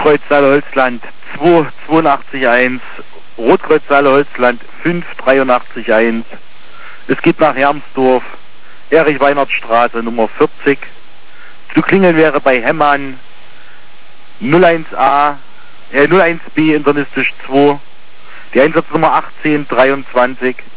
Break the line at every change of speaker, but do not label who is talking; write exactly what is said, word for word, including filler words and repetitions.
Rotkreuz Saale-Holzland zwei zweiundachtzig eins, Rotkreuz Saale-Holzland fünf dreiundachtzig eins. Es geht nach Hermsdorf, Erich-Weinert-Straße Nummer vierzig. Zu klingeln wäre bei Hemmann null eins A, äh, null eins B internistisch zwei, die Einsatznummer achtzehn dreiundzwanzig.